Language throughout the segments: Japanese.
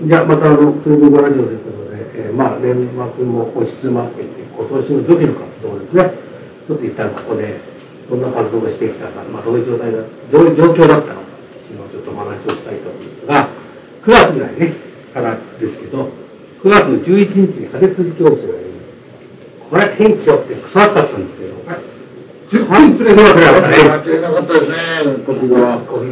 じゃあまたトリブラジオということで、年末も押し詰まっていて、今年の土器の活動ですね、ちょっと一旦ここでどんな活動をしてきたか、どういう状況だったのかっていうのをちょっとお話をしたいと思うんですが、9月ぐらいねからですけど、9月の11日に派手釣り教室をやります。これは天気良くてくそ暑かったんですけど、10分釣れなかったですね。 フグ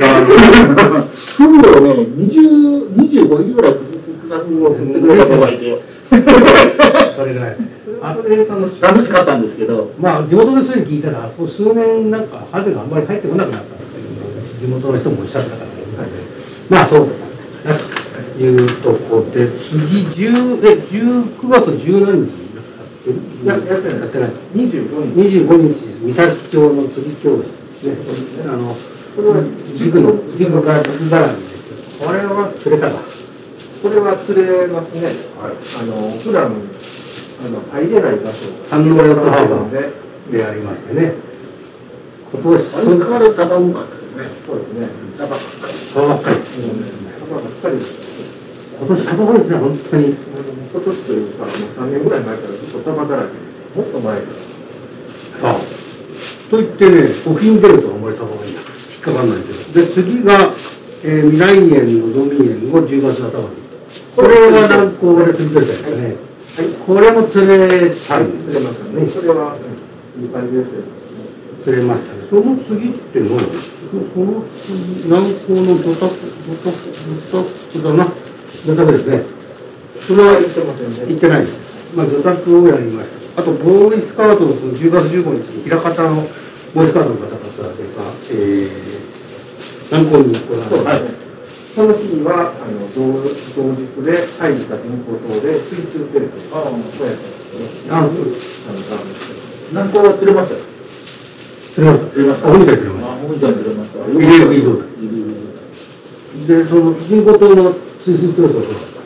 をね、25尾ぐらい草フグを釣ってくれた人がいて、 それぐらい。 楽しかったんですけど、 地元の人に聞いたら、あそこ数年なんかハゼがあんまり入ってこなくなったっていう地元の人もおっしゃったから、そうだなというところで、次9月10何日にやってない。25日三崎町の釣り教室ですね。これはジグからジグ絡みですけど、これは釣れたか。 これは釣れますね。普段入れない場所、 反応レッドハーバーでありましてね。今年それからサバ多かったですね。 そうですね。 サバばっかり。 サバばっかりです。 今年サバ多いですね、本当に。 今年というか、もう3年ぐらい前からずっとサバだらけです。もっと前から。 といってね、沖に出るとあんまりサバが引っかかんないんですよ。で、次が、未来園のドミ園を10月頭に。これは南高で釣り取れたんですね。はい、これも釣れたんです。 釣れましたね。それはいい感じですよ。 釣れましたね。その次ってのは、その次、南高の魚拓だな。魚拓ですね。それは行ってませんね。行ってないです。魚拓をやりました。あと、ボーイスカートの10月15日に、枚方のボーイスカートの方々とか、南高に行われて、 その日には同日で入った人工島で水中清掃をやったんですね。 南高は釣れましたよ。 釣れました。海で釣れました。 海で釣れました。 で、その人工島の水中清掃はどうだった？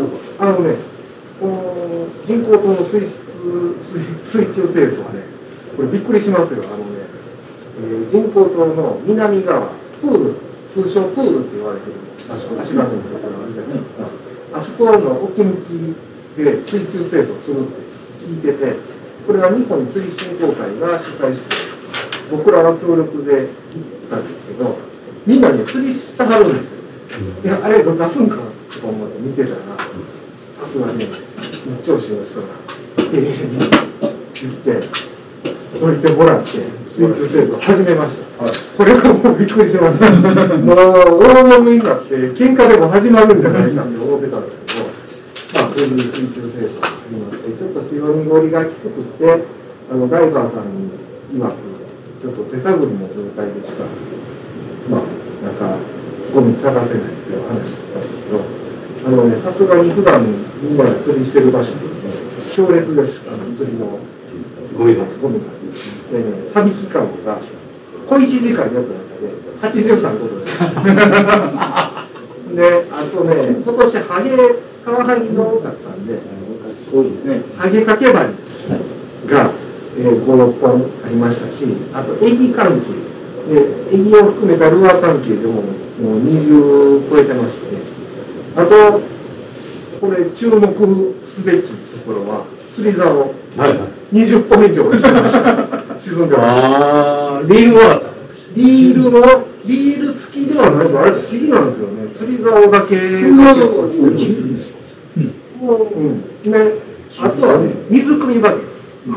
人工島の水中清掃はね、これびっくりしますよ。人工島の南側、プール、通称プールって言われてる足場のところがあるじゃないですか。あそこの沖向きで水中清掃するって聞いてて、これは日本釣り振興会が主催して、僕らは協力で行ったんですけど、みんなね、釣りしてはるんですよ。いや、あれどう出すんかなと思って見てたら、さすがに日調子の人が丁寧に言ってどいてもらって水中清掃始めました。これがもうびっくりしました。もう大揉みになって喧嘩でも始まるんじゃないかって思ってたんですけど、そういう水中清掃がありまして、ちょっと潮濁りがきつくってダイバーさんに曰くちょっと手探りの状態でしかなんかゴミ探せないっていう話だったんですけど、さすがに普段みんなが釣りしてる場所で強烈です。釣りのゴミがでね、サビキカゴが小1時間4分だけで83個取れました。で、あとね、今年カワハギの多かったんで、多いですね。ハゲかけ針が、5、6本ありましたし、あとエギ関係で、エギを含めたルアー関係でももう20超えてまして、あとこれ注目すべきところは釣り竿、20本以上沈んでました。リールはリール付きではないとあれ不思議なんですよね。釣り竿だけ落ちてるんですよ。あとはね、水汲みバケツ。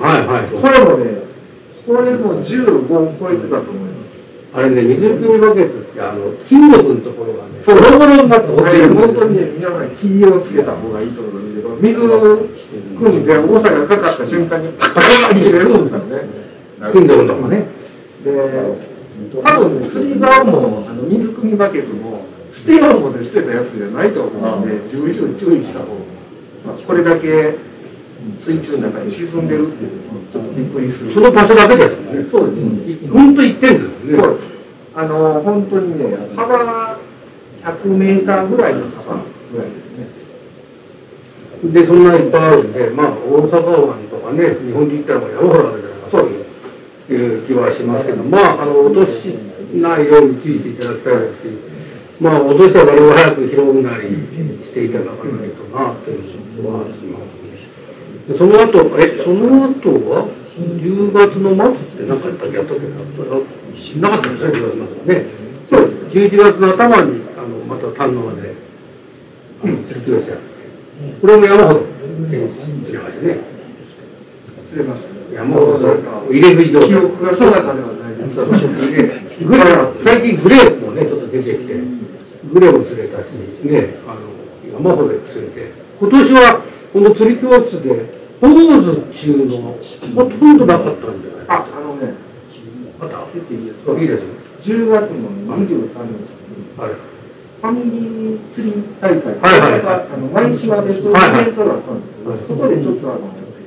これも15本超えてたと思います。 あれね、水汲みバケツって金属のところがね、ボロボロになって落ちるんですよ。 本当にね、皆さん気をつけた方がいいと思うんですけど、水汲んで重さがかかった瞬間にパカーンに切れるんですよね。 金属のとこね。 で、多分ね、釣り竿も水汲みバケツも捨てようで捨てたやつじゃないと思うので、重々注意した方が、これだけ水中の中に沈んでるっていうのはちょっとびっくりする。 その場所だけですよね。 そうです。 本当行ってるんですよね。 そうです。本当にね、幅100メーターぐらいの幅ぐらいですね。 で、そんないっぱいあるんで、大阪湾とかね、日本で言ったら山原だけじゃないかという気はしますけど、落としないように注意していただきたいですし、 まあ落としたら我々早く拾うなりしていただかないとなというのはしますね。でその後は10月の末って何かやったっけ、やったっけなかったですね、10月末はね。そうです。11月の頭にまた丹野で釣りをした。これも山ほど釣れましたね。 釣れました。 山ほど入れ食い状態。 記憶が定かではないです。 グレー最近グレーもねちょっと出てきてグレーも釣れたしね、山ほど釣れて、今年はこの釣り教室でポドーズっていうのがほとんどなかったんじゃない？また出ていいですか？ いいですよ。 10月の23日にファミリー釣り大会が舞島でそういうイベントだったんですけど、そこでちょっと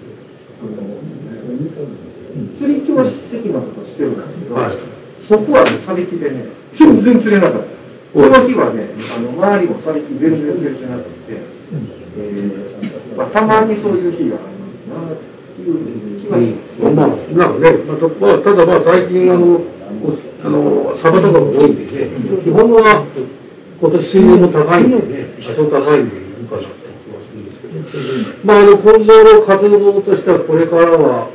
釣り教室的なことをしてるんですけど、そこはサビキでね全然釣れなかったです。その日はね周りもサビキ全然釣れてなくて、たまにそういう日があるなっていう気がします。 なんかね、ただまあ最近サバとかも多いんでね、基本は今年水温も高いんでね、多少高いんでいいかなって気がするんですけど、まあ今後の活動としてはこれからは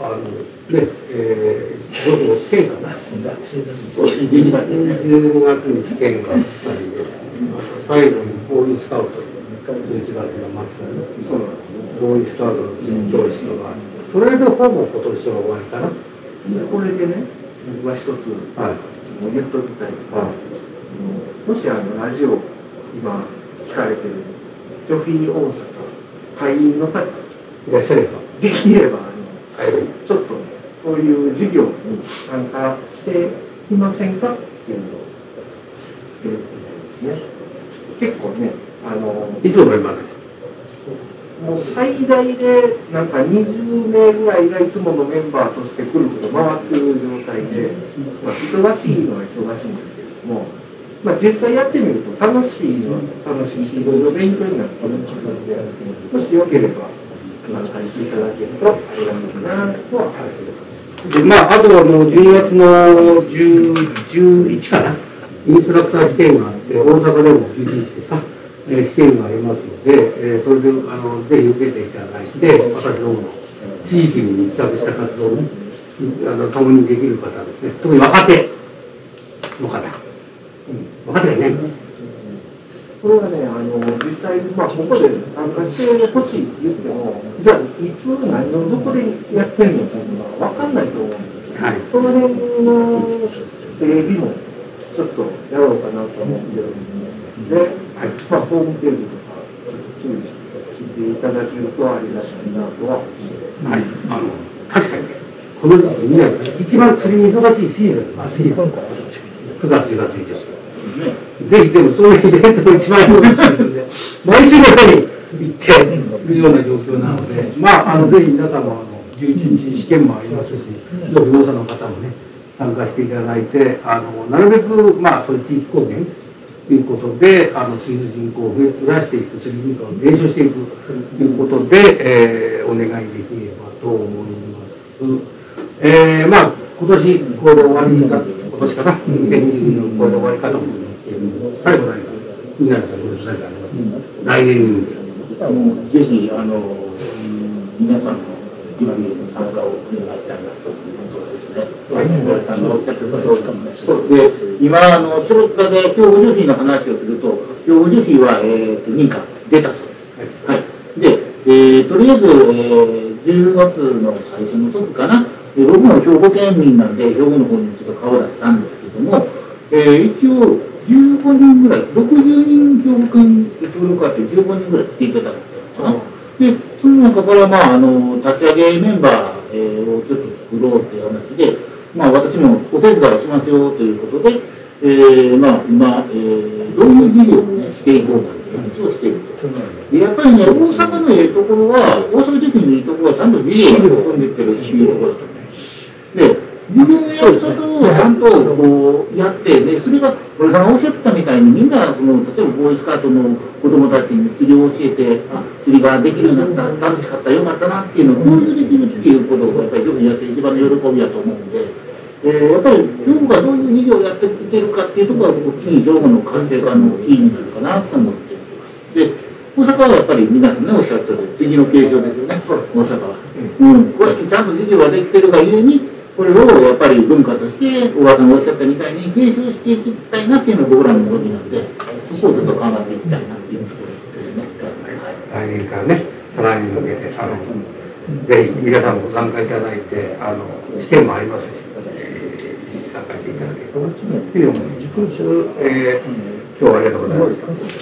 試験かな、12月に試験があったりです、最後にボーイスカウト、11月の末にボーイスカウトの釣り教室があって、それでほぼ今年は終わりかな。 これでね、僕は一つ言っときたいのが、もしラジオ今聞かれてるジョフィー大阪会員の方いらっしゃれば、 できればちょっとね、そういう授業に参加していませんかっていうのを言ってみたいですね。結構ね、 いつのメンバーですか？ もう最大でなんか20名ぐらいがいつものメンバーとしてくるくる回ってる状態で、忙しいのは忙しいんですけれども、実際やってみると楽しいのは楽しいし、いろいろ勉強になってるので、もしよければ参加していただけるとありがたいなとは感じます。 であとは12月の11かな、インストラクター試験があって、大阪でも11日でさ、試験がありますので、それでぜひ受けていただいて、私どもの地域に密着した活動に共にできる方ですね、特に若手の方、若手がいない。 これはね、実際、ここで参加してほしいって言っても、じゃあ、いつ、何をどこでやってんのか分かんないと思うんですけど、その辺の整備もちょっとやろうかなと思ってるんで、ホームページとか、注意していただけるとありがたいなとは思います。 確かに、この時期に一番釣りに忙しいシーズンが9月、10月、11月。ぜひでもそういうイベントが一番よろしいですので、毎週のように行っているような状況なので、ぜひ皆様11日試験もありますし、業者の方もね参加していただいて、なるべくそういう地域貢献ということで、釣りの人口を増やしていく、釣り人口を減少していくということで、お願いできればと思います。今年これで終わりだ、今年かな、2022年これで終わりかと思いますけれども、最後何か気になるところで何かありますか？来年にぜひ皆さんの今見る参加をお願いしたいなということですね。おっしゃってた通りかもね。で、今ちょろっとだけ兵庫ジョフィーの話をすると、兵庫ジョフィーは認可出たそうです。はい。で、とりあえず10月の最初の時かな。僕も兵庫県民なんで、兵庫の方にちょっと顔を出したんですけども、一応15人ぐらい、60人兵庫県協力あって15人ぐらい来ていただいたのかな。で、その中から立ち上げメンバーをちょっと作ろうっていう話で、私もお手伝いをしますよということで、今、どういう事業をね、していこうかっていう話をしていると。で、やっぱりね、大阪のいいところは、大阪地区のいいところはちゃんと事業が進んでいってるっていうところだと思う。で、自分のやり方をちゃんとこうやって、でそれが俺さんがおっしゃってたみたいに、みんな例えばボーイスカートの子供たちに釣りを教えて、釣りができるようになった、楽しかった、よかったなっていうのを共有できるっていうことがやっぱりよくやって一番の喜びだと思うんで、 やっぱり両方がどういう事業をやっていけるかっていうところが大きい両方の活性化のキーになるかなと思っています。で、大阪はやっぱり皆さんねおっしゃったように次の継承ですよね。そうです大阪は。こうやってちゃんと事業ができてるがゆえにこれをやっぱり文化として小川さんがおっしゃったみたいに継承していきたいなっていうのが僕らの動きなんで、そこをちょっと考えていきたいなっていうところですね。 来年からね、再来年に向けてぜひ皆さんも参加いただいて試験もありますし、参加していただければというふうに思います。今日はありがとうございました。